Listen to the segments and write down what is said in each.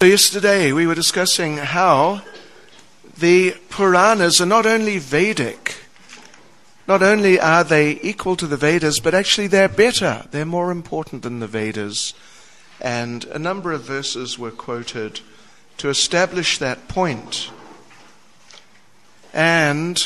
So yesterday we were discussing how the Puranas are not only Vedic, not only are they equal to the Vedas, but actually they're better, they're more important than the Vedas. And a number of verses were quoted to establish that point. And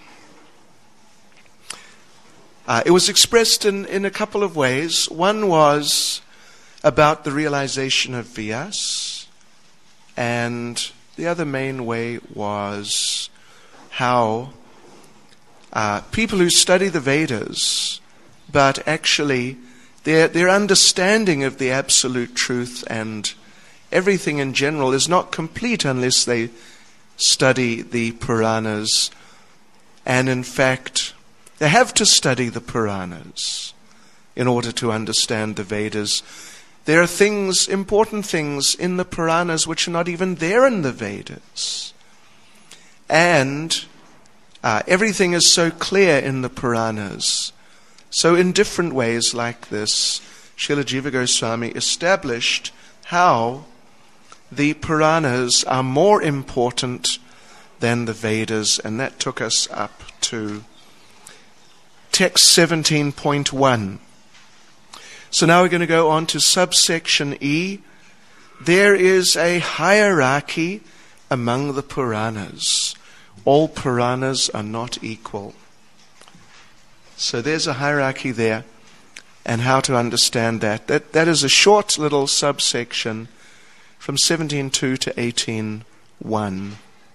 it was expressed in a couple of ways. One was about the realization of Vyas, and the other main way was how people who study the Vedas, but actually their understanding of the absolute truth and everything in general is not complete unless they study the Puranas. And in fact, they have to study the Puranas in order to understand the Vedas. There are things, important things in the Puranas which are not even there in the Vedas. And everything is so clear in the Puranas. So in different ways like this, Srila Jiva Goswami established how the Puranas are more important than the Vedas, and that took us up to text 17.1. So now we're going to go on to subsection E. There is a hierarchy among the Puranas. All Puranas are not equal. So there's a hierarchy there, and how to understand that. That is a short little subsection from 17.2 to 18.1.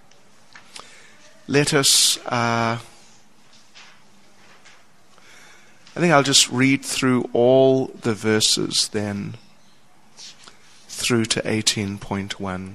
Let us... I think I'll just read through all the verses then, through to 18.1.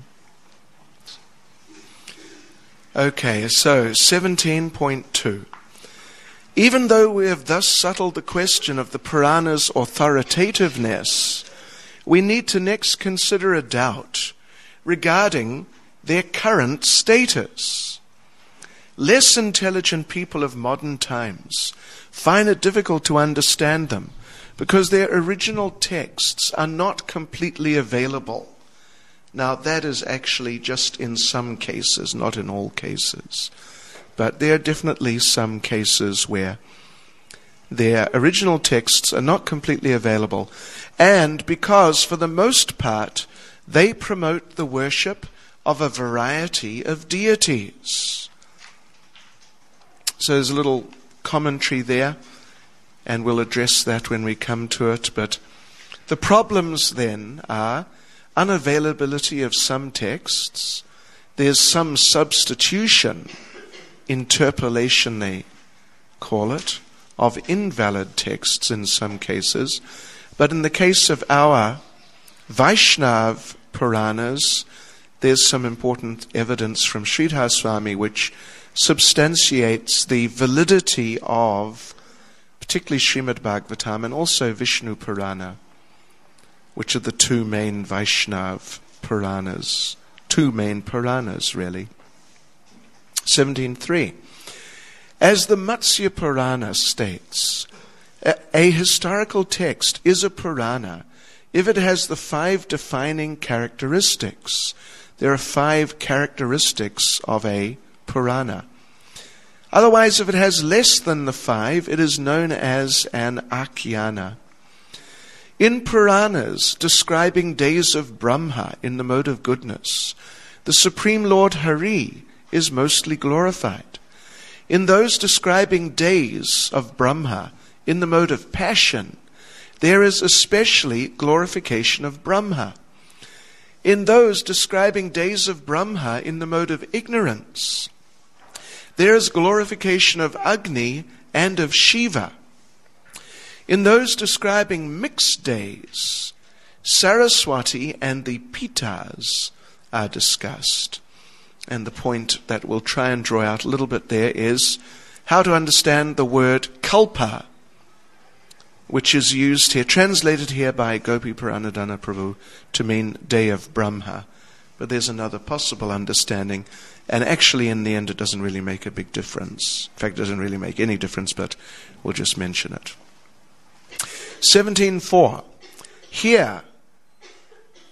Okay, so 17.2. Even though we have thus settled the question of the Purana's authoritativeness, we need to next consider a doubt regarding their current status. Less intelligent people of modern times find it difficult to understand them because their original texts are not completely available. Now, that is actually just in some cases, not in all cases. But there are definitely some cases where their original texts are not completely available. And because, for the most part, they promote the worship of a variety of deities. So there's a little commentary there, and we'll address that when we come to it. But the problems then are unavailability of some texts. There's some substitution, interpolation they call it, of invalid texts in some cases. But in the case of our Vaishnav Puranas, there's some important evidence from Sridhar Swami which substantiates the validity of particularly Srimad Bhagavatam and also Vishnu Purana, which are the two main Vaishnav Puranas. Two main Puranas, really. 17.3. As the Matsya Purana states, a historical text is a Purana if it has the 5 defining characteristics. There are 5 characteristics of a Purana. Otherwise, if it has less than the 5, it is known as an Akhyana. In Puranas describing days of Brahma in the mode of goodness, the Supreme Lord Hari is mostly glorified. In those describing days of Brahma in the mode of passion, there is especially glorification of Brahma. In those describing days of Brahma in the mode of ignorance, there is glorification of Agni and of Shiva. In those describing mixed days, Saraswati and the Pitas are discussed. And the point that we'll try and draw out a little bit there is how to understand the word kalpa, which is used here, translated here by Gopi Puranadana Prabhu to mean day of Brahma. But there's another possible understanding. And actually, in the end, it doesn't really make a big difference. In fact, it doesn't really make any difference, but we'll just mention it. 17.4. Here,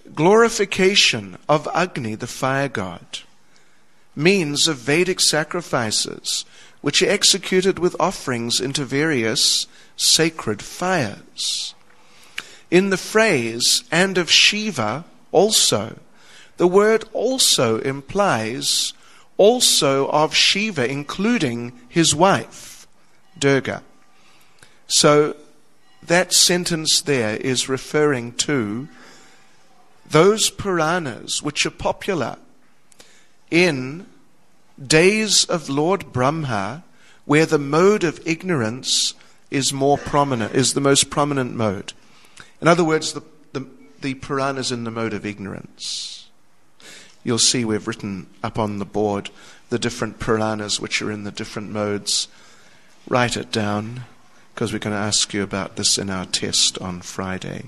glorification of Agni, the fire god, means of Vedic sacrifices which are executed with offerings into various sacred fires. In the phrase, and of Shiva also, the word also implies also of Shiva, including his wife, Durga. So that sentence there is referring to those Puranas which are popular in days of Lord Brahma, where the mode of ignorance is more prominent, is the most prominent mode. In other words, the Puranas in the mode of ignorance. You'll see we've written up on the board the different Puranas which are in the different modes. Write it down, because we're going to ask you about this in our test on Friday.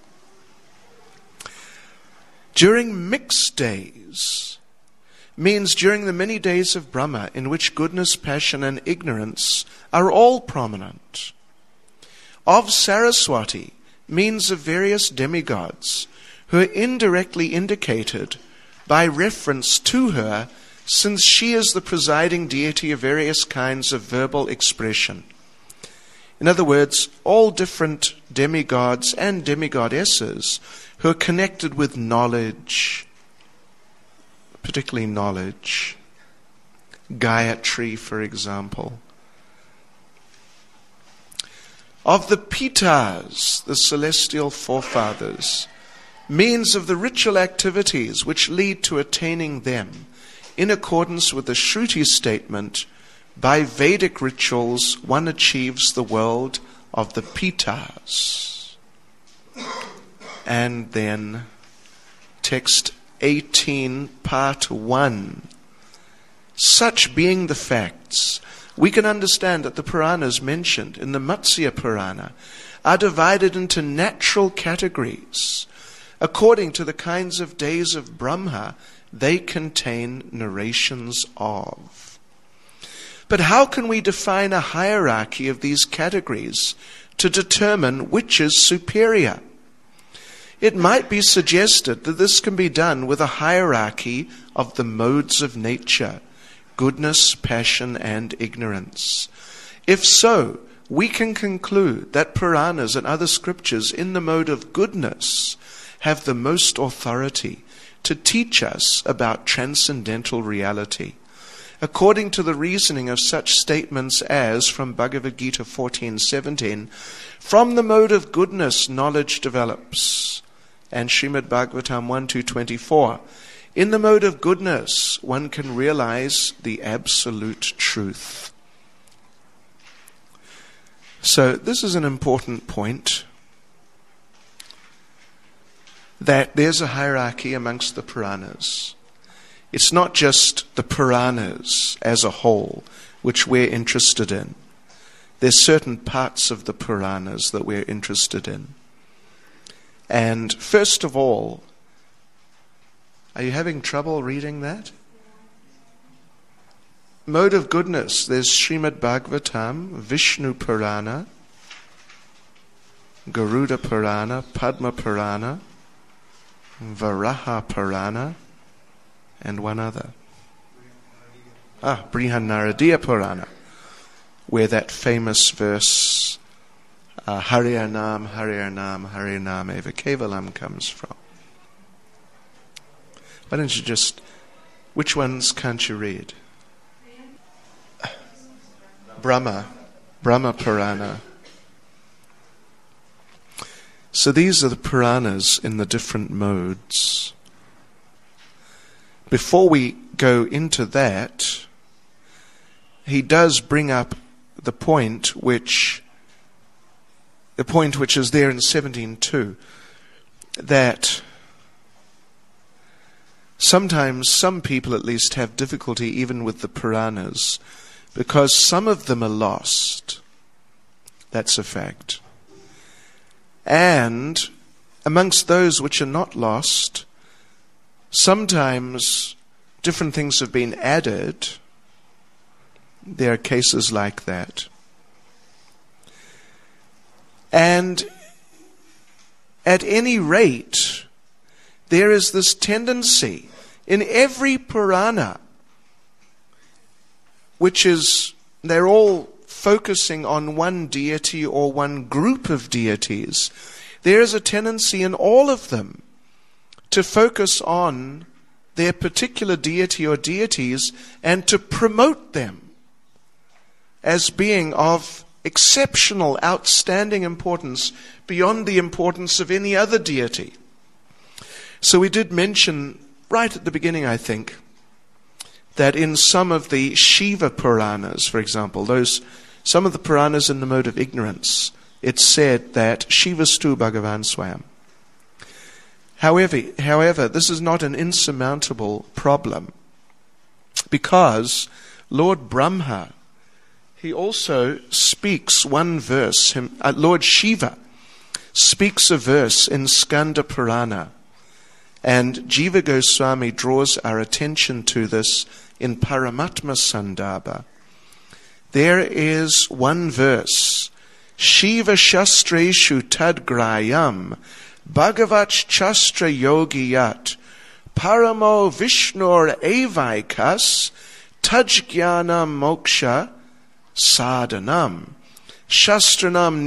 During mixed days means during the many days of Brahma, in which goodness, passion, and ignorance are all prominent. Of Saraswati means of various demigods who are indirectly indicated by reference to her, since she is the presiding deity of various kinds of verbal expression. In other words, all different demigods and demigodesses who are connected with knowledge, particularly knowledge. Gayatri, for example. Of the Pitas, the celestial forefathers, means of the ritual activities which lead to attaining them, in accordance with the Shruti statement, by Vedic rituals one achieves the world of the Pitas. And then text 18, part 1. Such being the facts, we can understand that the Puranas mentioned in the Matsya Purana are divided into natural categories. According to the kinds of days of Brahma, they contain narrations of. But how can we define a hierarchy of these categories to determine which is superior? It might be suggested that this can be done with a hierarchy of the modes of nature, goodness, passion, and ignorance. If so, we can conclude that Puranas and other scriptures in the mode of goodness have the most authority to teach us about transcendental reality. According to the reasoning of such statements as, from Bhagavad Gita 14:17, from the mode of goodness knowledge develops, and Srimad Bhagavatam 1:224, in the mode of goodness one can realize the absolute truth. So this is an important point, that there's a hierarchy amongst the Puranas. It's not just the Puranas as a whole which we're interested in. There's certain parts of the Puranas that we're interested in. And first of all, are you having trouble reading that? Mode of goodness, there's Srimad Bhagavatam, Vishnu Purana, Garuda Purana, Padma Purana, Varaha Purana, and one other. Brihanaradiya Purana, where that famous verse, Harinam, Harinam, Harinam Eva Kevalam comes from. Why don't you just, which ones can't you read? Brahma Purana. So these are the Puranas in the different modes. Before we go into that, he does bring up the point which is there in 17.2, that sometimes some people at least have difficulty even with the Puranas, because some of them are lost. That's a fact. And amongst those which are not lost, sometimes different things have been added. There are cases like that. And at any rate, there is this tendency in every Purana, which is, they're all focusing on one deity or one group of deities. There is a tendency in all of them to focus on their particular deity or deities and to promote them as being of exceptional, outstanding importance beyond the importance of any other deity. So we did mention right at the beginning, I think, that in some of the Shiva Puranas, for example, some of the Puranas in the mode of ignorance, it's said that Shivastu Bhagavan Swayam. However, this is not an insurmountable problem, because Lord Brahma, he also speaks one verse, Lord Shiva speaks a verse in Skanda Purana, and Jiva Goswami draws our attention to this in Paramatma Sandarbha. There is one verse, Shiva Shastreshu Tadgrayam Bhagavach Chastra Yogiyat Paramo Vishnur Evaikas Tajjnana Moksha Sadhanam Shastranam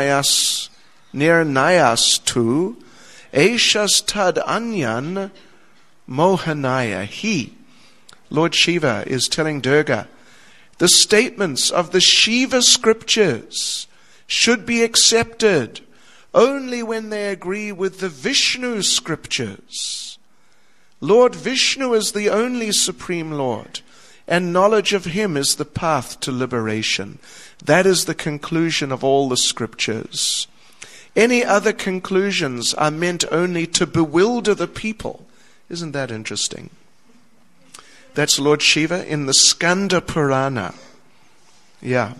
Nirnayas Tu Aishas Tad Anyan Mohanaya He. Lord Shiva is telling Durga, the statements of the Shiva scriptures should be accepted only when they agree with the Vishnu scriptures. Lord Vishnu is the only Supreme Lord, and knowledge of Him is the path to liberation. That is the conclusion of all the scriptures. Any other conclusions are meant only to bewilder the people. Isn't that interesting? That's Lord Shiva in the Skanda Purana. Yeah.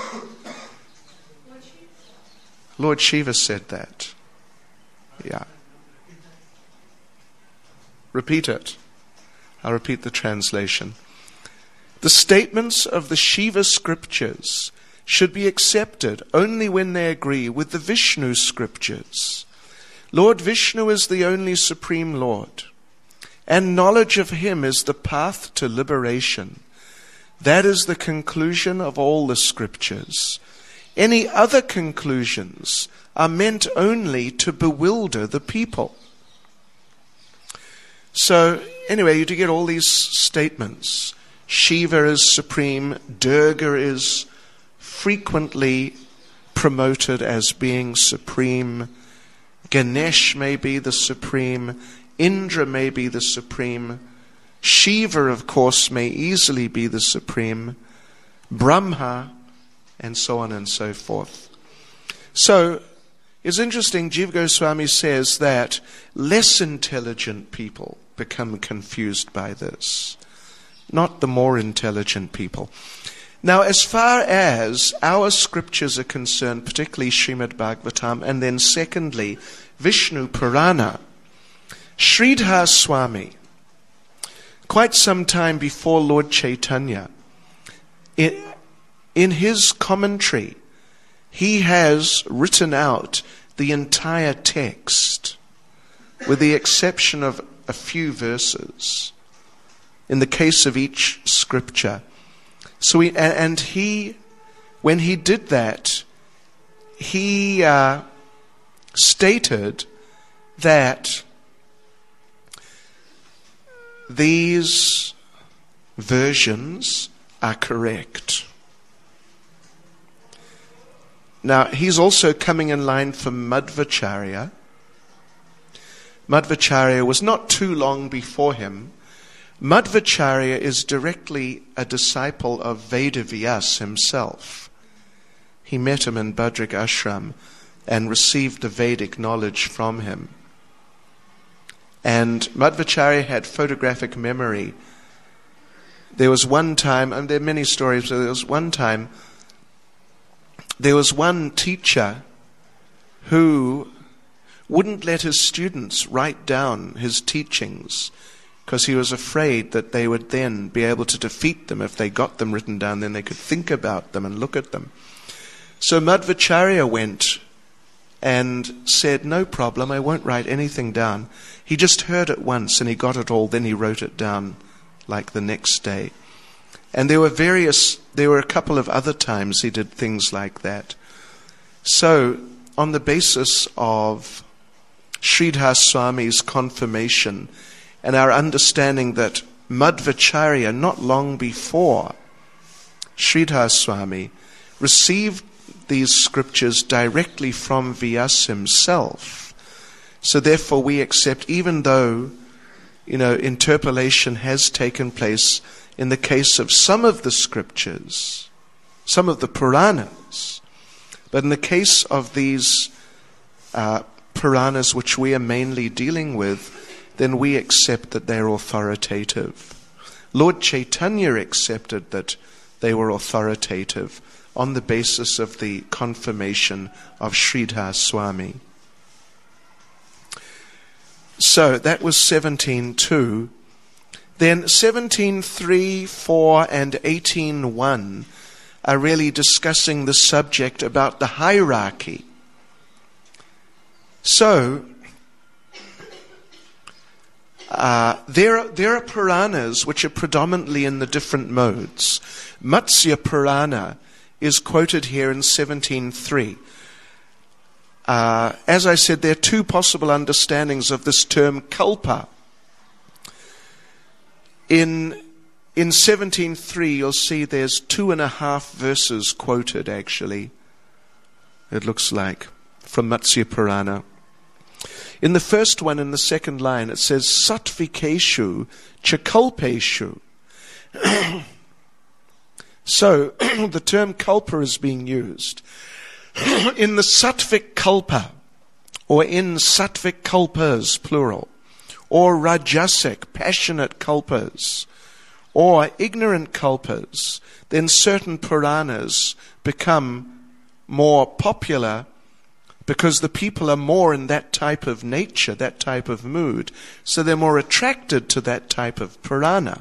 Lord Shiva said that. Yeah. Repeat it. I'll repeat the translation. The statements of the Shiva scriptures should be accepted only when they agree with the Vishnu scriptures. Lord Vishnu is the only Supreme Lord, and knowledge of Him is the path to liberation. That is the conclusion of all the scriptures. Any other conclusions are meant only to bewilder the people. So, anyway, you do get all these statements. Shiva is supreme, Durga is frequently promoted as being supreme, Ganesh may be the supreme, Indra may be the supreme, Shiva, of course, may easily be the supreme, Brahma, and so on and so forth. So, it's interesting, Jiva Goswami says that less intelligent people become confused by this, not the more intelligent people. Now, as far as our scriptures are concerned, particularly Srimad Bhagavatam, and then secondly, Vishnu Purana, Sridhar Swami, quite some time before Lord Chaitanya, in his commentary, he has written out the entire text, with the exception of a few verses, in the case of each scripture. So when he did that, he stated that these versions are correct. Now, he's also coming in line for Madhvacharya. Madhvacharya was not too long before him. Madhvacharya is directly a disciple of Vedavyas himself. He met him in Badrik Ashram and received the Vedic knowledge from him. And Madhvacharya had photographic memory. There was one time, and there are many stories, but there was one time, there was one teacher who wouldn't let his students write down his teachings because he was afraid that they would then be able to defeat them. If they got them written down, then they could think about them and look at them. So Madhvacharya went and said, no problem, I won't write anything down. He just heard it once and he got it all, then he wrote it down like the next day. And there were a couple of other times he did things like that. So, on the basis of Sridhar Swami's confirmation and our understanding that Madhvacharya, not long before Sridhar Swami, received these scriptures directly from Vyasa himself. So therefore we accept, even though, interpolation has taken place in the case of some of the scriptures, some of the Puranas, but in the case of these Puranas which we are mainly dealing with, then we accept that they're authoritative. Lord Chaitanya accepted that they were authoritative on the basis of the confirmation of Sridhar Swami. So that was 17.2. Then 17.3, 4, and 18.1 are really discussing the subject about the hierarchy. So, there are Puranas which are predominantly in the different modes. Matsya Purana is quoted here in 17.3. As I said, there are two possible understandings of this term kalpa. In 17.3, you'll see there's 2.5 verses quoted, actually. It looks like, from Matsya Purana. In the first one, in the second line, it says, Satvikeshu Chakalpeshu. So, the term kalpa is being used. In the Sattvic kalpa, or in Sattvic kalpas, plural, or Rajasic, passionate kalpas, or ignorant kalpas, then certain Puranas become more popular because the people are more in that type of nature, that type of mood, so they're more attracted to that type of Purana.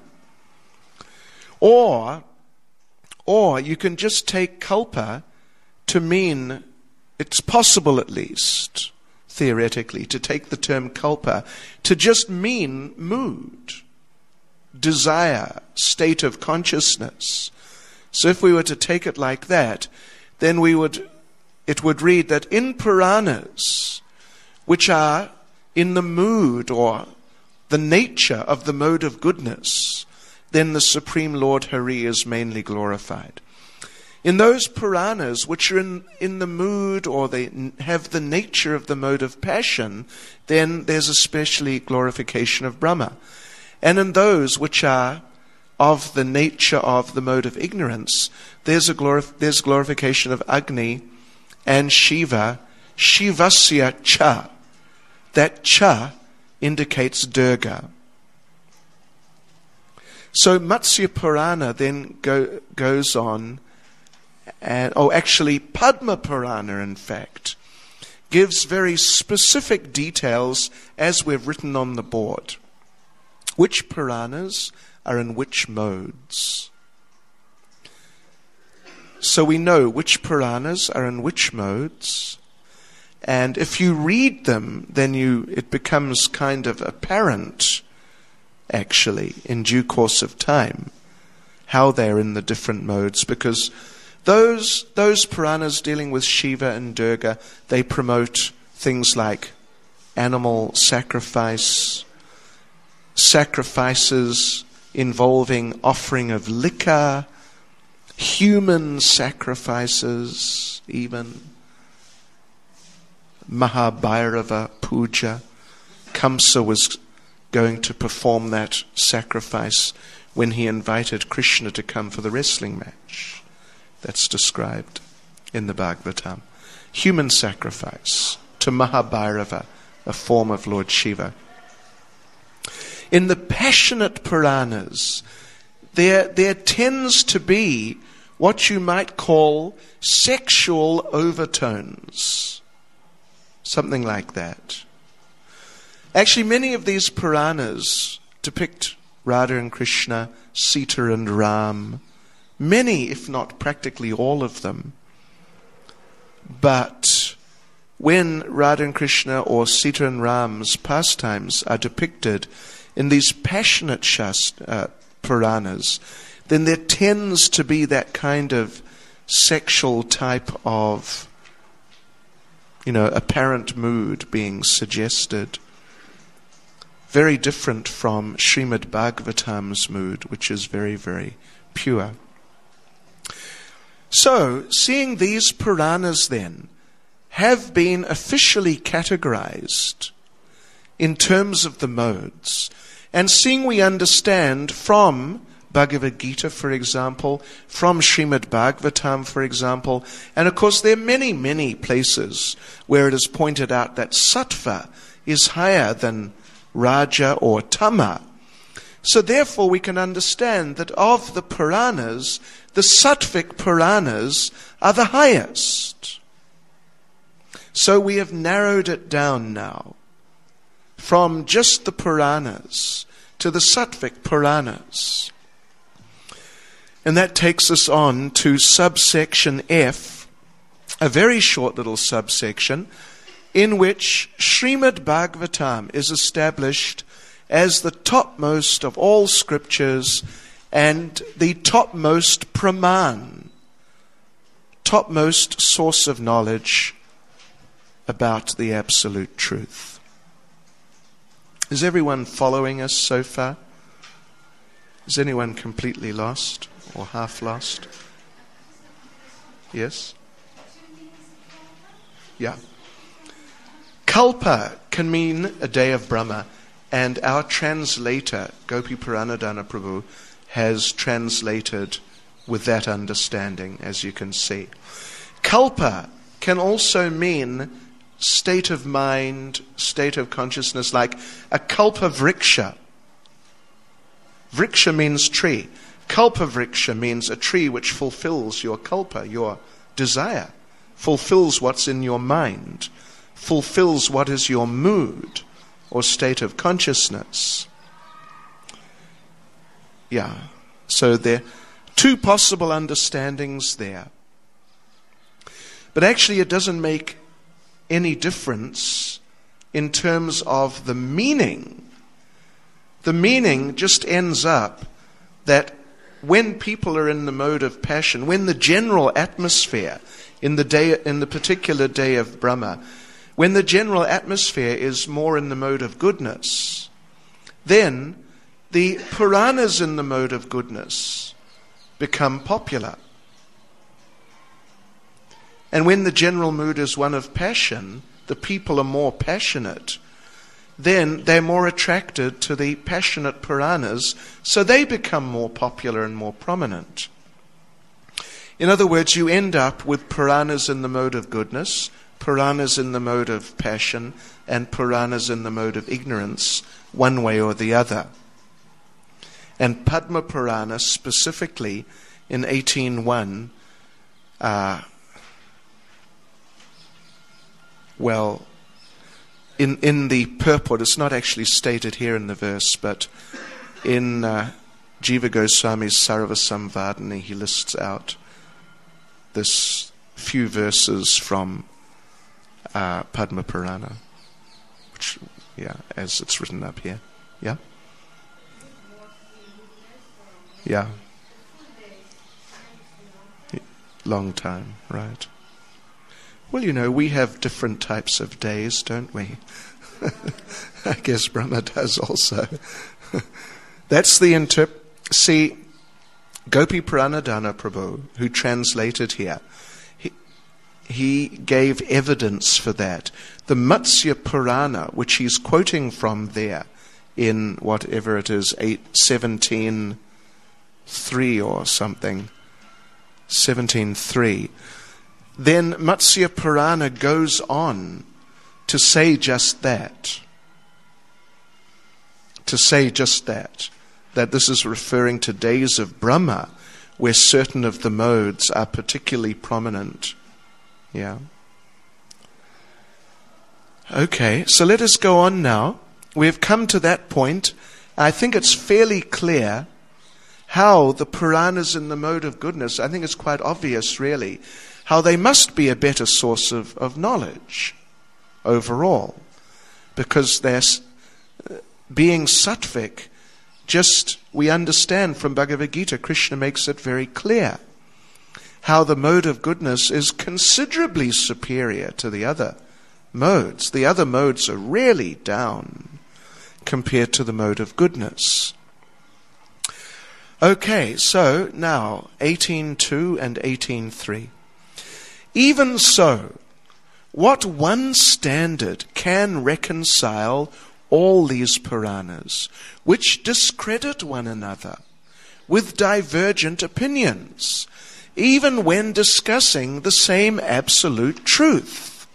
Or you can just take kalpa to mean, it's possible at least, theoretically, to take the term kalpa to just mean mood, desire, state of consciousness. So if we were to take it like that, then it would read that in Puranas, which are in the mood or the nature of the mode of goodness, then the Supreme Lord Hari is mainly glorified. In those Puranas which are in the mood or they have the nature of the mode of passion, then there's especially glorification of Brahma. And in those which are of the nature of the mode of ignorance, there's glorification of Agni and Shiva, Shivasya Cha. That Cha indicates Durga. So Matsya Purana then goes on, actually Padma Purana, in fact, gives very specific details as we've written on the board. Which Puranas are in which modes? So we know which Puranas are in which modes, and if you read them, then it becomes kind of apparent, actually, in due course of time, how they're in the different modes, because those Puranas dealing with Shiva and Durga, they promote things like animal sacrifices involving offering of liquor, human sacrifices, even Mahabhairava Puja. Kamsa was going to perform that sacrifice when he invited Krishna to come for the wrestling match. That's described in the Bhagavatam. Human sacrifice to Mahabhairava, a form of Lord Shiva. In the passionate Puranas, there tends to be what you might call sexual overtones. Something like that. Actually, many of these Puranas depict Radha and Krishna, Sita and Ram. Many, if not practically all of them. But when Radha and Krishna or Sita and Ram's pastimes are depicted in these passionate Puranas, then there tends to be that kind of sexual type of, apparent mood being suggested. Very different from Srimad Bhagavatam's mood, which is very, very pure. So, seeing these Puranas then have been officially categorized in terms of the modes, and seeing we understand from Bhagavad Gita, for example, from Srimad Bhagavatam, for example, and of course there are many, many places where it is pointed out that sattva is higher than raja or tama. So therefore we can understand that of the Puranas, the sattvic Puranas are the highest. So we have narrowed it down now from just the Puranas to the sattvic Puranas. And that takes us on to subsection F, a very short little subsection, in which Srimad Bhagavatam is established as the topmost of all scriptures and the topmost praman, topmost source of knowledge about the absolute truth. Is everyone following us so far? Is anyone completely lost or half lost? Yes? Yeah. Kalpa can mean a day of Brahma, and our translator, Gopi Puranadhana Prabhu, has translated with that understanding, as you can see. Kalpa can also mean state of mind, state of consciousness, like a kalpa vriksha. Vriksha means tree. Kalpa vriksha means a tree which fulfills your kalpa, your desire, fulfills what's in your mind, fulfills what is your mood or state of consciousness. Yeah, so there are two possible understandings there. But actually it doesn't make any difference in terms of the meaning. The meaning just ends up that when people are in the mode of passion, when the general atmosphere in the particular day of Brahma, when the general atmosphere is more in the mode of goodness, then the Puranas in the mode of goodness become popular. And when the general mood is one of passion, the people are more passionate, then they're more attracted to the passionate Puranas, so they become more popular and more prominent. In other words, you end up with Puranas in the mode of goodness, Puranas in the mode of passion, and Puranas in the mode of ignorance, one way or the other. And Padma Purana, specifically in 18.1, in the purport, it's not actually stated here in the verse, but in Jiva Goswami's Sarvasamvadani, he lists out this few verses from Padma Purana, which, as it's written up here. Yeah? Yeah. Long time, right. Well, we have different types of days, don't we? I guess Brahma does also. That's the See, Gopi Puranadhana Prabhu, who translated here, he gave evidence for that. The Matsya Purana, which he's quoting from there, in whatever it is, 17.3 or something, 17.3, then Matsya Purana goes on to say just that. That this is referring to days of Brahma, where certain of the modes are particularly prominent. Yeah. Okay, so let us go on now. We've come to that point. I think it's fairly clear how the Puranas in the mode of goodness, I think it's quite obvious really, how they must be a better source of knowledge. overall, because they're being sattvic. Just, we understand from Bhagavad Gita, Krishna makes it very clear how the mode of goodness is considerably superior to the other modes. The other modes are really down compared to the mode of goodness. Okay, so now 18.2 and 18.3. Even so, what one standard can reconcile all these Puranas, which discredit one another with divergent opinions, even when discussing the same absolute truth?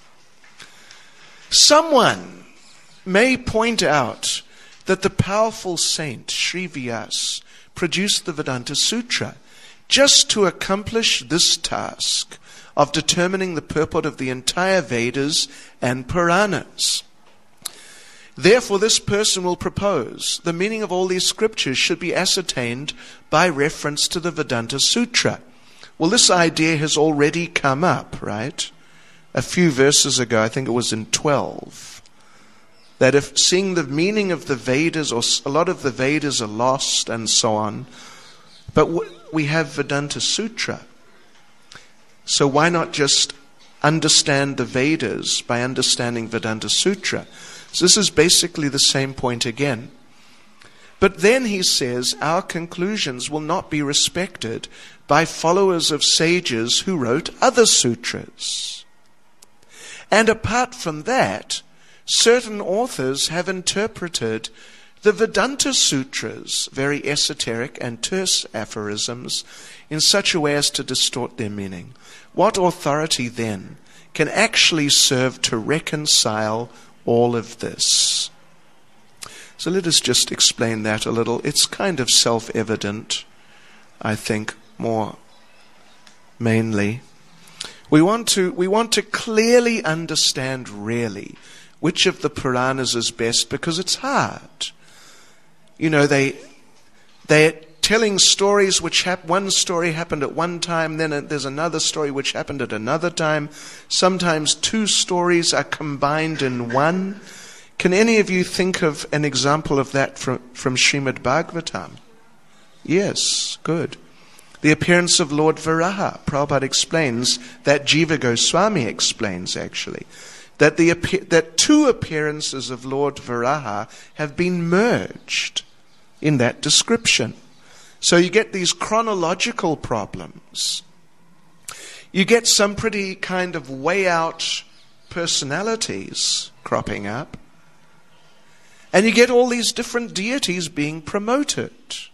Someone may point out that the powerful saint Sri Vyasa produced the Vedanta Sutra just to accomplish this task of determining the purport of the entire Vedas and Puranas. Therefore, this person will propose the meaning of all these scriptures should be ascertained by reference to the Vedanta Sutra. Well, this idea has already come up, right? A few verses ago, I think it was in 12, that if seeing the meaning of the Vedas, or a lot of the Vedas are lost and so on, but we have Vedanta Sutra. So why not just understand the Vedas by understanding Vedanta Sutra? So this is basically the same point again. But then he says, our conclusions will not be respected by followers of sages who wrote other sutras. And apart from that, certain authors have interpreted the Vedanta Sutras, very esoteric and terse aphorisms, in such a way as to distort their meaning. What authority then can actually serve to reconcile all of this? So let us just explain that a little. It's kind of self-evident, I think, more mainly. We want to clearly understand really which of the Puranas is best, because it's hard. You know, they're telling stories which one story happened at one time, then there's another story which happened at another time. Sometimes two stories are combined in one. Can any of you think of an example of that from Srimad Bhagavatam? Yes, good. The appearance of Lord Varaha. Prabhupada explains that Jiva Goswami explains actually that two appearances of Lord Varaha have been merged in that description. So you get these chronological problems. You get some pretty kind of way out personalities cropping up. And you get all these different deities being promoted,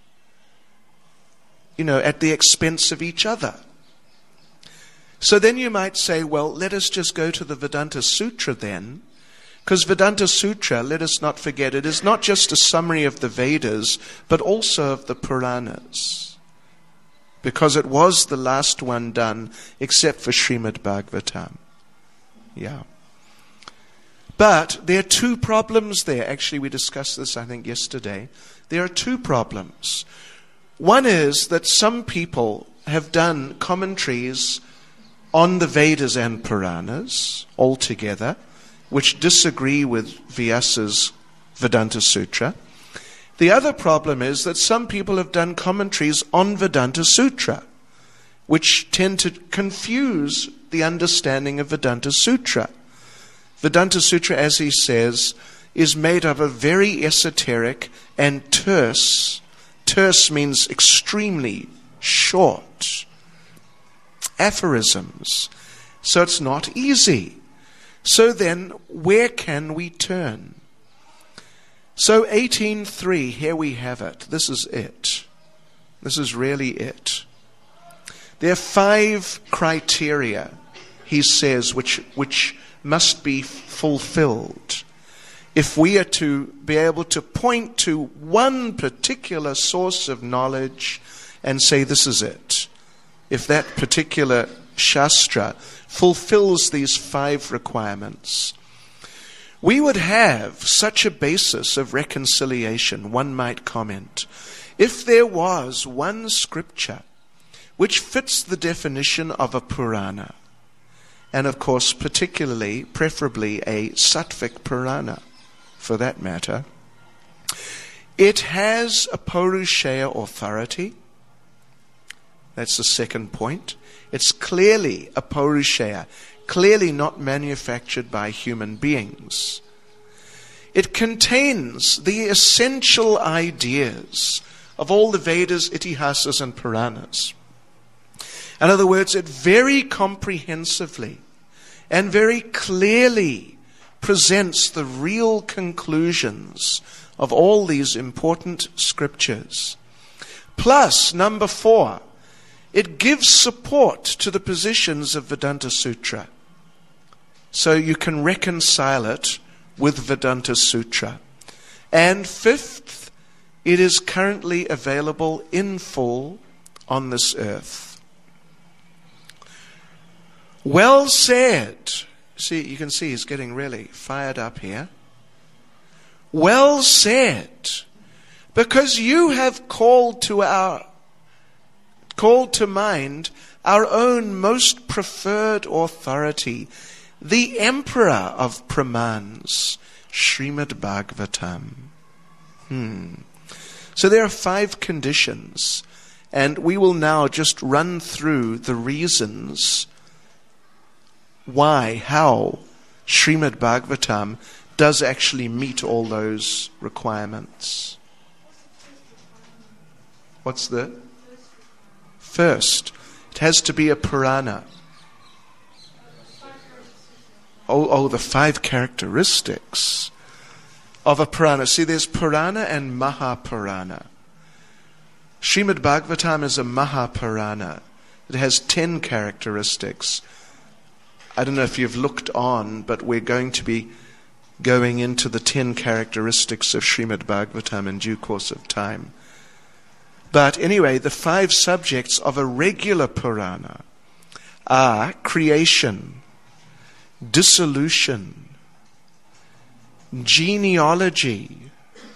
at the expense of each other. So then you might say, well, let us just go to the Vedanta Sutra then, because Vedanta Sutra, let us not forget, it is not just a summary of the Vedas, but also of the Puranas, because it was the last one done, except for Srimad Bhagavatam. Yeah. But there are two problems there. Actually, we discussed this, I think, yesterday. There are two problems. One is that some people have done commentaries on the Vedas and Puranas altogether, which disagree with Vyasa's Vedanta Sutra. The other problem is that some people have done commentaries on Vedanta Sutra, which tend to confuse the understanding of Vedanta Sutra. Vedanta Sutra, as he says, is made of a very esoteric and terse. Terse means extremely short aphorisms. So it's not easy. So then, where can we turn? So 18.3, here we have it. This is it. This is really it. There are 5 criteria, he says, which must be fulfilled if we are to be able to point to one particular source of knowledge and say this is it. If that particular Shastra fulfills these 5 requirements, we would have such a basis of reconciliation, one might comment, if there was one scripture which fits the definition of a Purana, and of course preferably a Sattvic Purana, for that matter. It has a Purusheya authority. That's the second point. It's clearly a Purusheya, clearly not manufactured by human beings. It contains the essential ideas of all the Vedas, Itihasas, and Puranas. In other words, it very comprehensively and very clearly presents the real conclusions of all these important scriptures. Plus, number 4, it gives support to the positions of Vedanta Sutra. So you can reconcile it with Vedanta Sutra. And 5th, it is currently available in full on this earth. Well said. See, you can see he's getting really fired up here. Well said. Because you have called to mind our own most preferred authority, the emperor of Pramans, Srimad Bhagavatam. So there are 5 conditions, and we will now just run through the reasons how Srimad Bhagavatam does actually meet all those requirements. What's the first? It has to be a Purana. The 5 characteristics of a Purana. See, there's Purana and Mahapurana. Srimad Bhagavatam is a Mahapurana. It has 10 characteristics. I don't know if you've looked on, but we're going to be going into the 10 characteristics of Srimad Bhagavatam in due course of time. But anyway, the 5 subjects of a regular Purana are creation, dissolution, genealogy,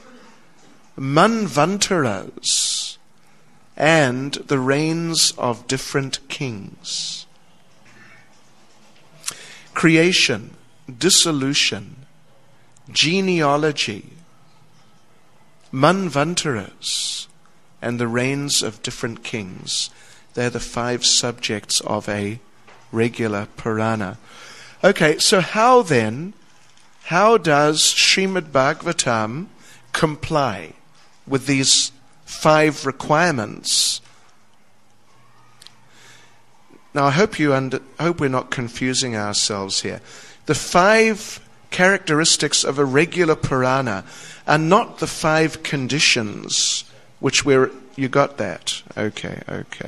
manvantaras, and the reigns of different kings. Creation, dissolution, genealogy, manvantaras, and the reigns of different kings. They're the 5 subjects of a regular Purana. Okay, so how does Srimad Bhagavatam comply with these 5 requirements? Now, I hope we're not confusing ourselves here. The 5 characteristics of a regular Purana are not the 5 conditions which you got that? Okay.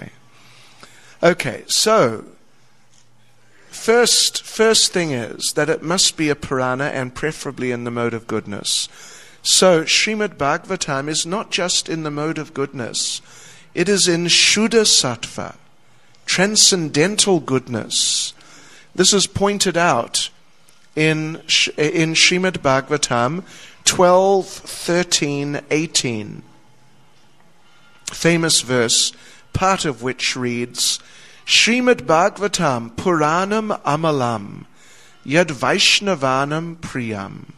Okay, so first thing is that it must be a Purana and preferably in the mode of goodness. So Srimad Bhagavatam is not just in the mode of goodness. It is in Shuddha Sattva, transcendental goodness. This is pointed out in Srimad Bhagavatam 12, 13, 18. Famous verse, part of which reads, Srimad Bhagavatam Puranam Amalam Yad Vaishnavanam Priyam.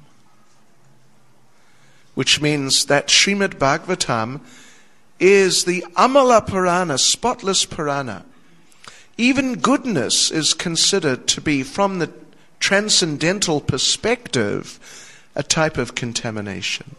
Which means that Srimad Bhagavatam is the Amala Purana, spotless Purana. Even goodness is considered to be, from the transcendental perspective, a type of contamination.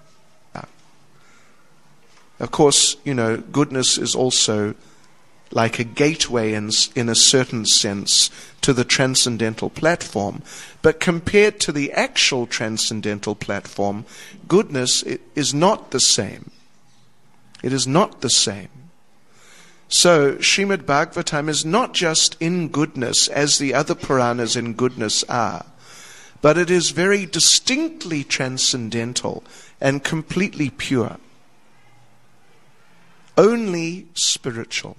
Of course, goodness is also like a gateway in a certain sense to the transcendental platform. But compared to the actual transcendental platform, goodness is not the same. It is not the same. So, Srimad Bhagavatam is not just in goodness as the other Puranas in goodness are, but it is very distinctly transcendental and completely pure. Only spiritual.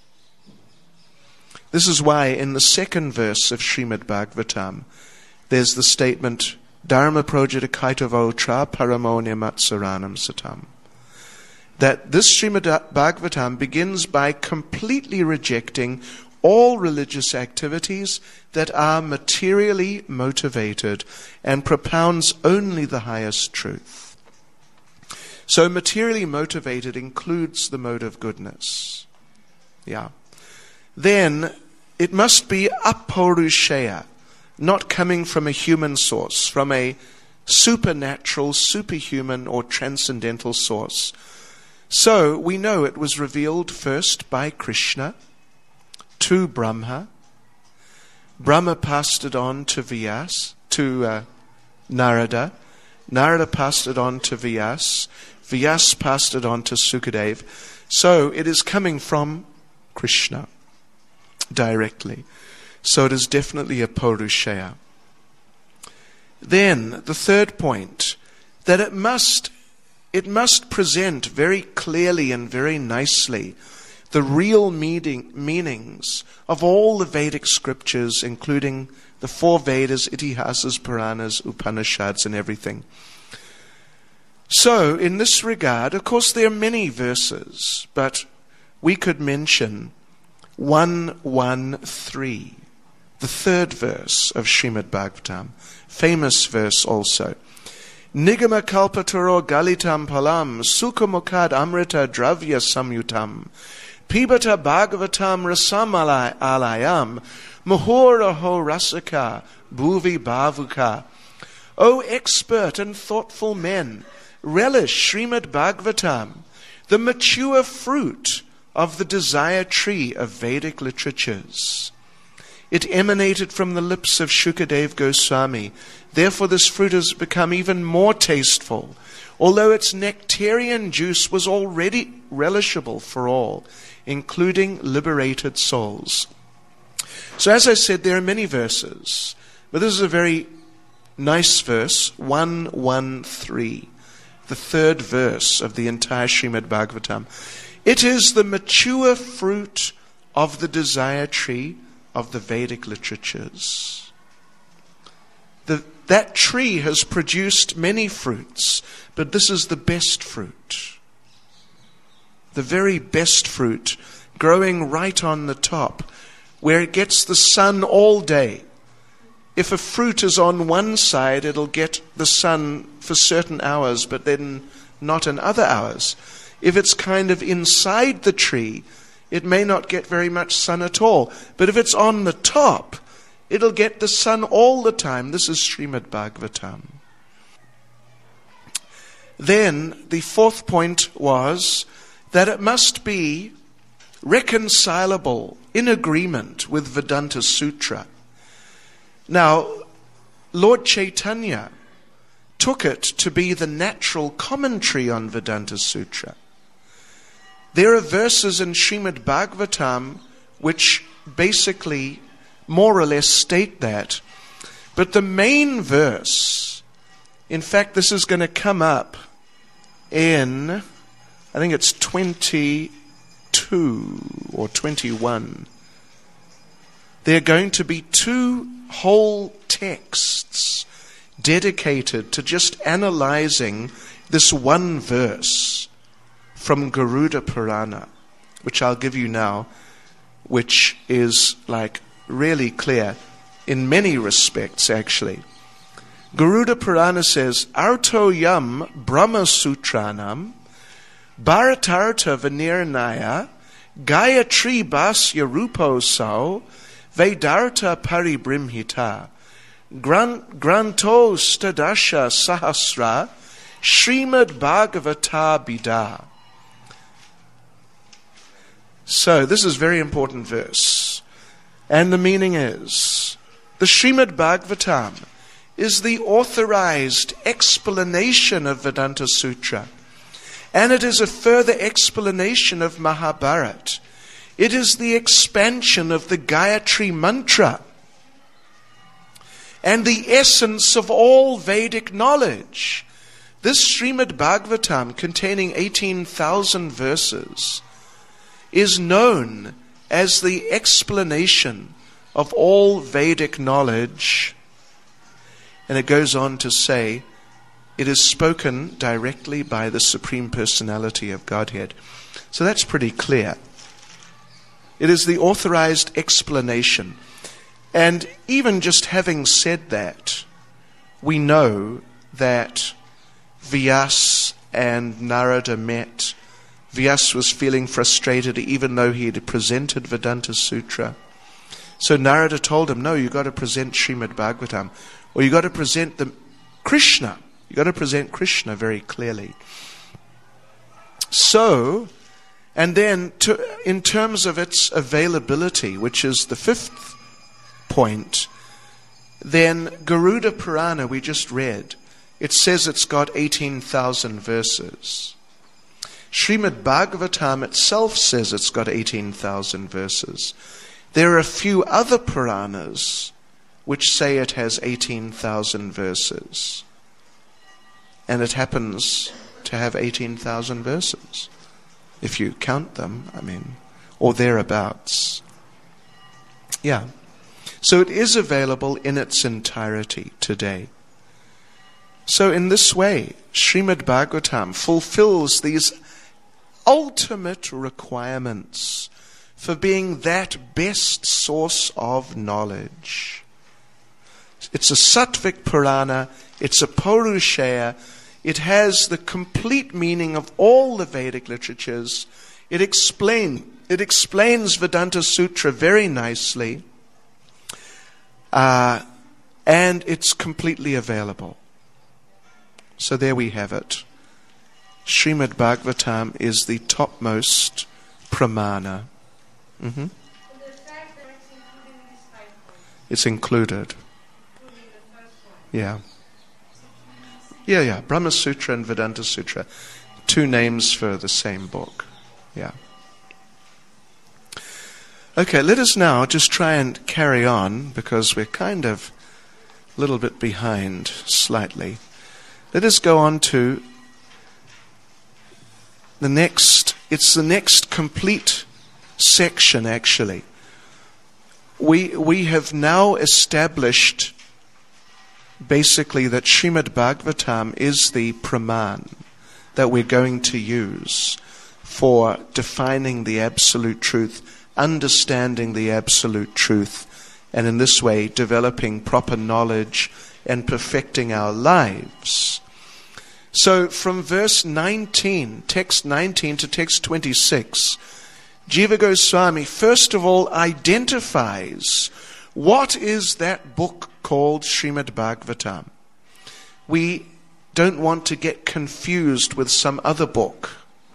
This is why in the 2nd verse of Srimad Bhagavatam, there's the statement, Dharma projita kaitavotra paramo nimatsaranam satam. That this Srimad Bhagavatam begins by completely rejecting all religious activities that are materially motivated and propounds only the highest truth. So materially motivated includes the mode of goodness. Yeah. Then it must be apaurushaya, not coming from a human source, from a supernatural, superhuman, or transcendental source. So we know it was revealed first by Krishna to Brahma. Brahma passed it on to Narada. Narada passed it on to Vyas. Vyas passed it on to Sukadev. So it is coming from Krishna directly. So it is definitely a Paurushaya. Then the third point, that it must present very clearly and very nicely the real meanings of all the Vedic scriptures, including the 4 Vedas, Itihasas, Puranas, Upanishads, and everything. So, in this regard, of course, there are many verses, but we could mention 113, the 3rd verse of Srimad Bhagavatam, famous verse also. Nigama kalpataro galitam palam sukhamukad amrita dravya samyutam pibata bhagavatam rasam alayam muhuraho rasaka bhuvi bhavuka. O expert and thoughtful men, relish Srimad Bhagavatam, the mature fruit of the desire tree of Vedic literatures. It emanated from the lips of Shukadev Goswami. Therefore this fruit has become even more tasteful, although its nectarian juice was already relishable for all, including liberated souls. So as I said, there are many verses, but this is a very nice verse, 113, the 3rd verse of the entire Srimad Bhagavatam. It is the mature fruit of the desire tree of the Vedic literatures. That tree has produced many fruits, but this is the best fruit. The very best fruit, growing right on the top, where it gets the sun all day. If a fruit is on one side, it'll get the sun for certain hours, but then not in other hours. If it's kind of inside the tree, it may not get very much sun at all. But if it's on the top, it'll get the sun all the time. This is Srimad Bhagavatam. Then the 4th point was that it must be reconcilable, in agreement with Vedanta Sutra. Now, Lord Chaitanya took it to be the natural commentary on Vedanta Sutra. There are verses in Srimad Bhagavatam which basically more or less state that. But the main verse, in fact, this is going to come up in, I think it's 22 or 21. There are going to be 2 whole texts dedicated to just analyzing this one verse from Garuda Purana, which I'll give you now, which is like really clear in many respects actually. Garuda Purana says, Arto yam Brahma Sutranam Bharatartha Vinirnaya Gayatri Basya Rupo Sau Vedartha Paribrimhita Granto Stadasha Sahasra Srimad Bhagavata Bida. So this is a very important verse. And the meaning is, the Srimad Bhagavatam is the authorized explanation of Vedanta Sutra. And it is a further explanation of Mahabharata. It is the expansion of the Gayatri Mantra and the essence of all Vedic knowledge. This Srimad Bhagavatam, containing 18,000 verses, is known as the explanation of all Vedic knowledge. And it goes on to say, it is spoken directly by the Supreme Personality of Godhead. So that's pretty clear. It is the authorized explanation. And even just having said that, we know that Vyas and Narada met. Vyas was feeling frustrated even though he had presented Vedanta Sutra. So Narada told him, no, you've got to present Srimad Bhagavatam. Or you've got to present Krishna. You've got to present Krishna very clearly. So, and then in terms of its availability, which is the fifth point, then Garuda Purana we just read, it says it's got 18,000 verses. Srimad Bhagavatam itself says it's got 18,000 verses. There are a few other Puranas which say it has 18,000 verses. And it happens to have 18,000 verses, if you count them, or thereabouts. Yeah. So it is available in its entirety today. So in this way, Srimad Bhagavatam fulfills these ultimate requirements for being that best source of knowledge. It's a Sattvik Purana, it's a Paurushaya, it has the complete meaning of all the Vedic literatures. It explains Vedanta Sutra very nicely, and it's completely available. So there we have it. Srimad Bhagavatam is the topmost pramana. Mm-hmm. It's included. Yeah. Yeah. Brahma Sutra and Vedanta Sutra. Two names for the same book. Yeah. Okay, let us now just try and carry on because we're kind of a little bit behind slightly. Let us go on to the next complete section actually. We have now established basically that Srimad Bhagavatam is the praman that we're going to use for defining the absolute truth, understanding the absolute truth, and in this way developing proper knowledge and perfecting our lives. So from verse 19, text 19 to text 26, Jiva Goswami first of all identifies what is that book called Srimad Bhagavatam. We don't want to get confused with some other book.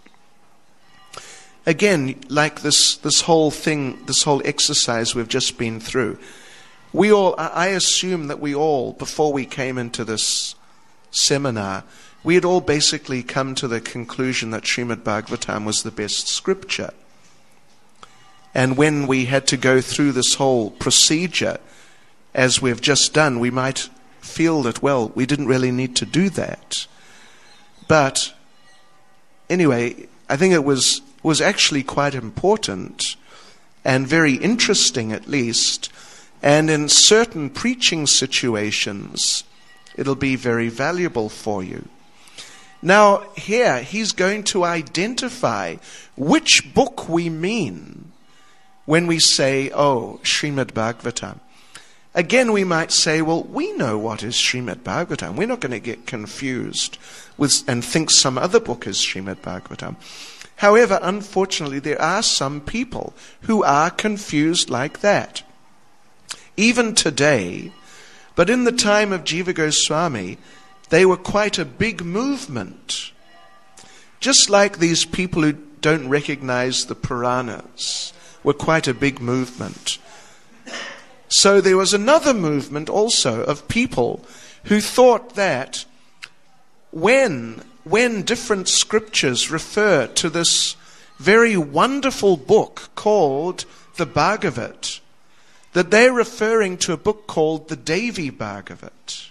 Again, like this whole thing, this whole exercise we've just been through, I assume that we all, before we came into this seminar, we had all basically come to the conclusion that Srimad Bhagavatam was the best scripture. And when we had to go through this whole procedure, as we've just done, we might feel that, well, we didn't really need to do that. But anyway, I think it was actually quite important and very interesting at least, and in certain preaching situations, it'll be very valuable for you. Now, here, he's going to identify which book we mean when we say, oh, Srimad Bhagavatam. Again, we might say, well, we know what is Srimad Bhagavatam. We're not going to get confused and think some other book is Srimad Bhagavatam. However, unfortunately, there are some people who are confused like that. Even today, but in the time of Jiva Goswami, they were quite a big movement. Just like these people who don't recognize the Puranas were quite a big movement. So there was another movement also of people who thought that when different scriptures refer to this very wonderful book called the Bhagavat, that they're referring to a book called the Devi Bhagavat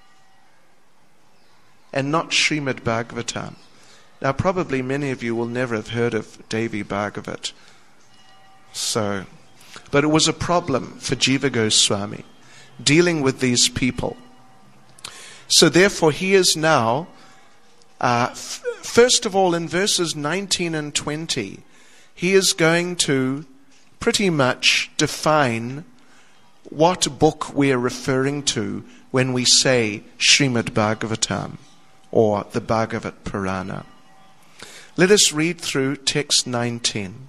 and not Srimad Bhagavatam. Now probably many of you will never have heard of Devi Bhagavat. But it was a problem for Jiva Goswami dealing with these people. So therefore he is now, first of all in verses 19 and 20, he is going to pretty much define what book we're referring to when we say Srimad Bhagavatam or the Bhagavat Purana. Let us read through text 19.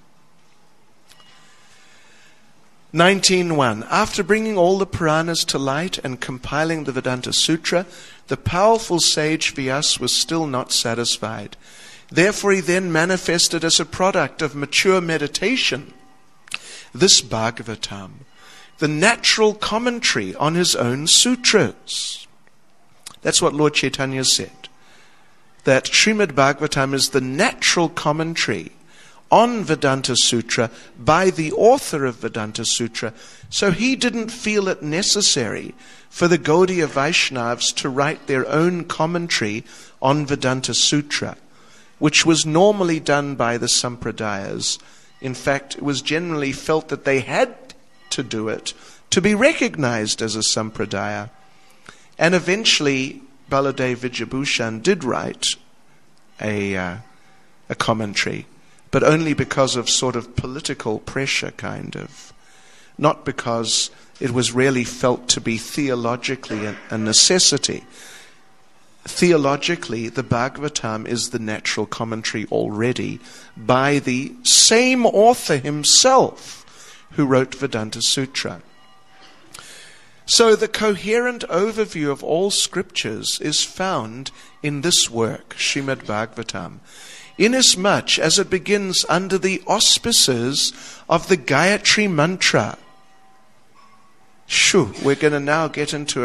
19.1. After bringing all the Puranas to light and compiling the Vedanta Sutra, the powerful sage Vyasa was still not satisfied. Therefore he then manifested as a product of mature meditation this Bhagavatam, the natural commentary on his own sutras. That's what Lord Chaitanya said, that Srimad Bhagavatam is the natural commentary on Vedanta Sutra by the author of Vedanta Sutra. So he didn't feel it necessary for the Gaudiya Vaishnavas to write their own commentary on Vedanta Sutra, which was normally done by the Sampradayas. In fact, it was generally felt that they had to do it to be recognized as a Sampradaya. And eventually, Baladev Vijayabhushan did write a commentary, but only because of sort of political pressure, kind of. Not because it was really felt to be theologically a necessity. Theologically, the Bhagavatam is the natural commentary already by the same author himself who wrote Vedanta Sutra. So the coherent overview of all scriptures is found in this work, Srimad Bhagavatam, inasmuch as it begins under the auspices of the Gayatri Mantra. We're going to now get into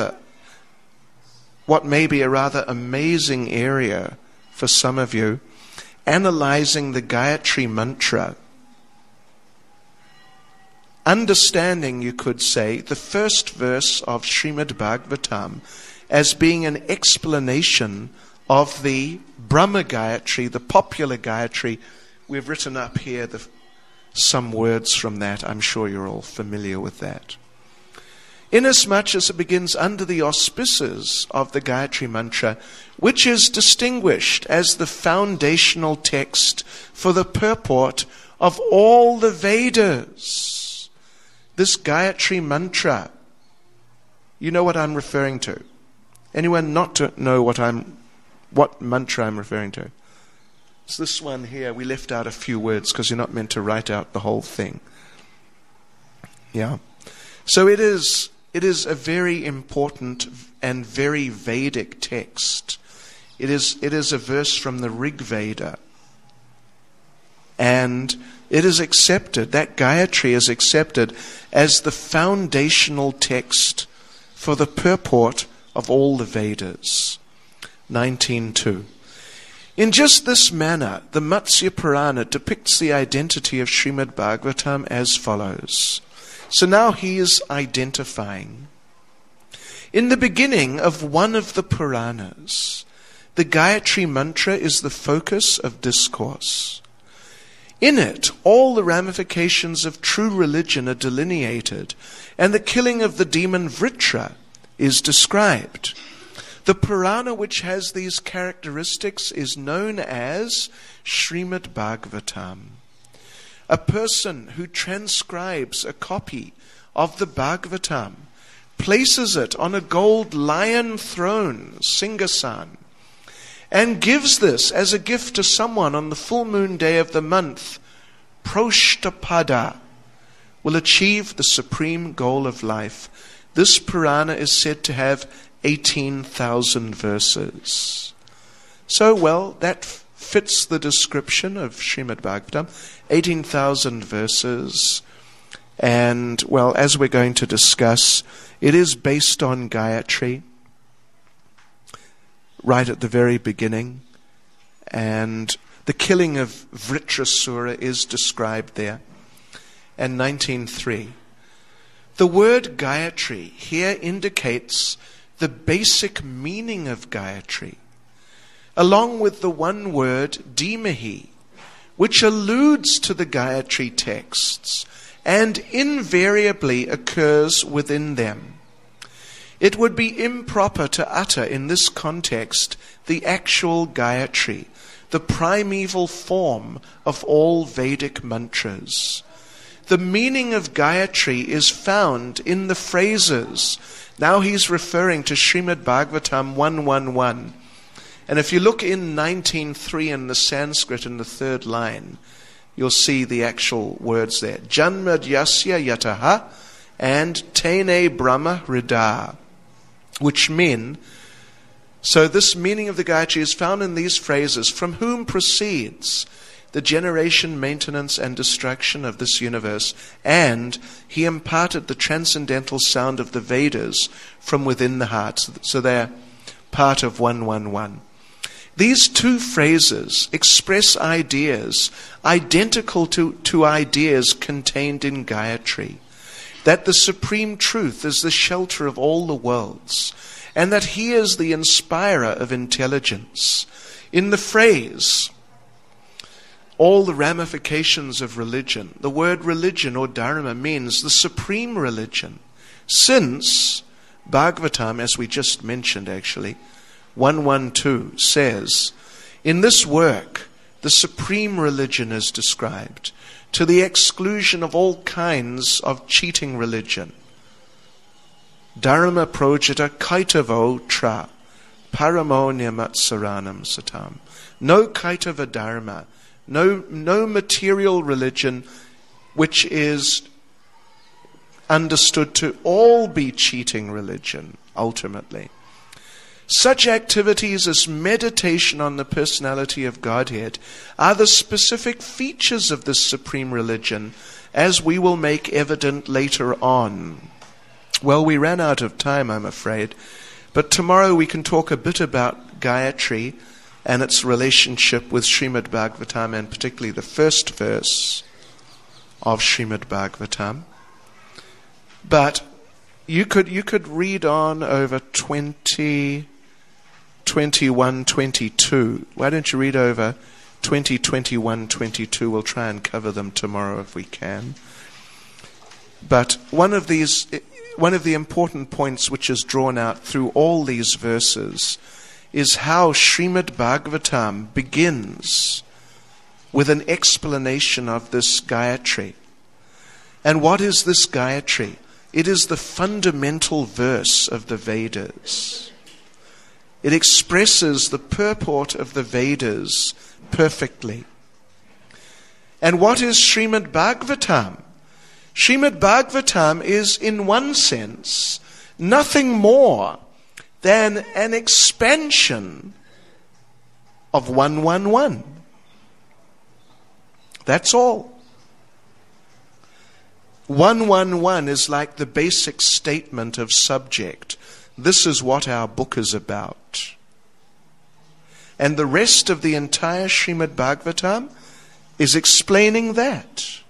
what may be a rather amazing area for some of you, analyzing the Gayatri Mantra. Understanding, you could say, the first verse of Srimad Bhagavatam as being an explanation of the Brahma Gayatri, the popular Gayatri. We've written up here some words from that. I'm sure you're all familiar with that. Inasmuch as it begins under the auspices of the Gayatri Mantra, which is distinguished as the foundational text for the purport of all the Vedas. This Gayatri Mantra, you know what I'm referring to? Anyone not to know what mantra I'm referring to? It's this one here. We left out a few words because you're not meant to write out the whole thing. Yeah. So it is a very important and very Vedic text. It is a verse from the Rig Veda. And it is accepted, that Gayatri is accepted as the foundational text for the purport of all the Vedas. 19.2. In just this manner, the Matsya Purana depicts the identity of Srimad Bhagavatam as follows. So now he is identifying. In the beginning of one of the Puranas, the Gayatri Mantra is the focus of discourse. In it, all the ramifications of true religion are delineated, and the killing of the demon Vritra is described. The Purana which has these characteristics is known as Srimad Bhagavatam. A person who transcribes a copy of the Bhagavatam places it on a gold lion throne, Singhasan, and gives this as a gift to someone on the full moon day of the month, Proshtapada, will achieve the supreme goal of life. This Purana is said to have 18,000 verses. So, that fits the description of Srimad Bhagavatam, 18,000 verses. And, as we're going to discuss, it is based on Gayatri, right at the very beginning. And the killing of Vritrasura is described there. And 19.3. The word Gayatri here indicates the basic meaning of Gayatri, along with the one word Dhimahi, which alludes to the Gayatri texts and invariably occurs within them. It would be improper to utter in this context the actual Gayatri, the primeval form of all Vedic mantras. the meaning of Gayatri is found in the phrases. Now he's referring to Srimad Bhagavatam 111. And if you look in 19.3 in the Sanskrit in the third line, you'll see the actual words there. Janmadyasya yataha and tene brahma hrida, which mean, so this meaning of the Gayatri is found in these phrases: from whom proceeds the generation, maintenance, and destruction of this universe, and he imparted the transcendental sound of the Vedas from within the heart. So they're part of 111. These two phrases express ideas identical to ideas contained in Gayatri, that the supreme truth is the shelter of all the worlds, and that he is the inspirer of intelligence. In the phrase, all the ramifications of religion, the word religion or dharma means the supreme religion, since Bhagavatam, as we just mentioned actually, 112 says, in this work, the supreme religion is described, to the exclusion of all kinds of cheating religion. Dharma projita kaitavo tra, paramo nyamatsaranam satam. No kaitava dharma, no material religion which is understood to all be cheating religion, ultimately. Such activities as meditation on the personality of Godhead are the specific features of this supreme religion, as we will make evident later on. Well, we ran out of time, I'm afraid, but tomorrow we can talk a bit about Gayatri and its relationship with Srimad Bhagavatam, and particularly the first verse of Srimad Bhagavatam. But you could read on over 20, 21, 22. Why don't you read over 20, 21, 22? We'll try and cover them tomorrow if we can. But one of the important points which is drawn out through all these verses is how Srimad Bhagavatam begins with an explanation of this Gayatri. And what is this Gayatri? It is the fundamental verse of the Vedas. It expresses the purport of the Vedas perfectly. And what is Srimad Bhagavatam? Srimad Bhagavatam is, in one sense, nothing more than an expansion of 111. That's all. 111 is like the basic statement of subject. This is what our book is about. And the rest of the entire Srimad Bhagavatam is explaining that.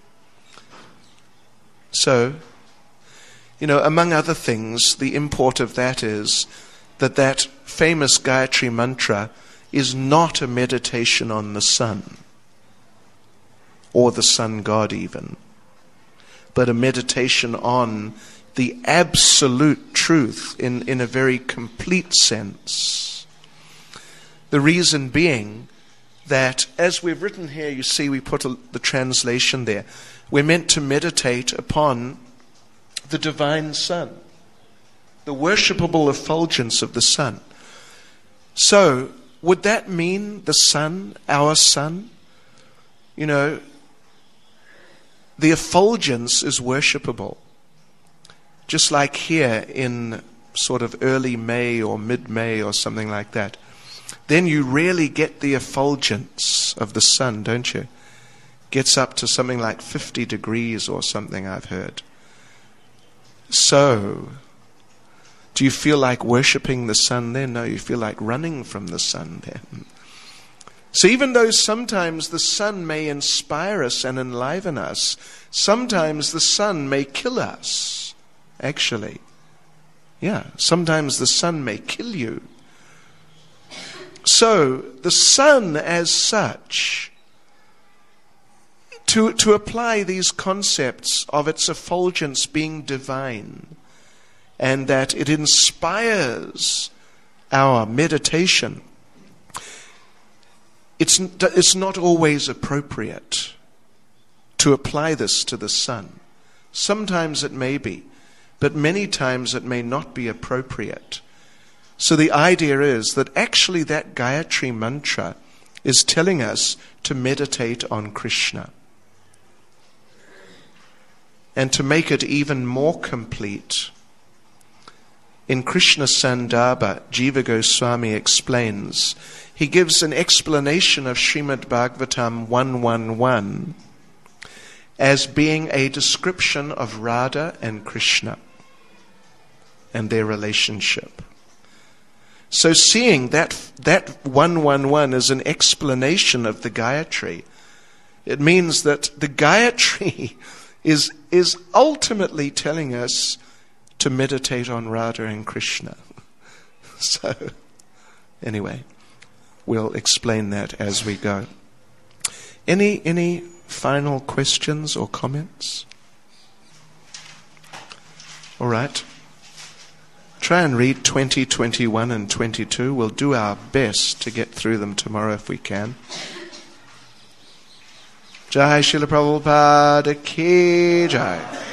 So, among other things, the import of that is that famous Gayatri mantra is not a meditation on the sun, or the sun god even, but a meditation on the absolute truth in a very complete sense. The reason being that, as we've written here, you see we put the translation there, we're meant to meditate upon the divine sun, the worshipable effulgence of the sun. So, would that mean the sun, our sun? The effulgence is worshipable. Just like here in sort of early May or mid-May or something like that. Then you really get the effulgence of the sun, don't you? Gets up to something like 50 degrees or something, I've heard. So, do you feel like worshipping the sun then? No, you feel like running from the sun then. So even though sometimes the sun may inspire us and enliven us, sometimes the sun may kill us, actually. Yeah, sometimes the sun may kill you. So, the sun as such, to apply these concepts of its effulgence being divine, and that it inspires our meditation, it's not always appropriate to apply this to the sun. Sometimes it may be, but many times it may not be appropriate. So the idea is that actually that Gayatri mantra is telling us to meditate on Krishna. And to make it even more complete, in Krishna Sandarbha, Jiva Goswami explains, he gives an explanation of Srimad Bhagavatam 111 as being a description of Radha and Krishna and their relationship. So seeing that 111 is an explanation of the Gayatri, it means that the Gayatri is ultimately telling us to meditate on Radha and Krishna. So, anyway, we'll explain that as we go. Any final questions or comments? All right. Try and read 20, 21 and 22. We'll do our best to get through them tomorrow if we can. Jai Srila Prabhupada Ki Jai.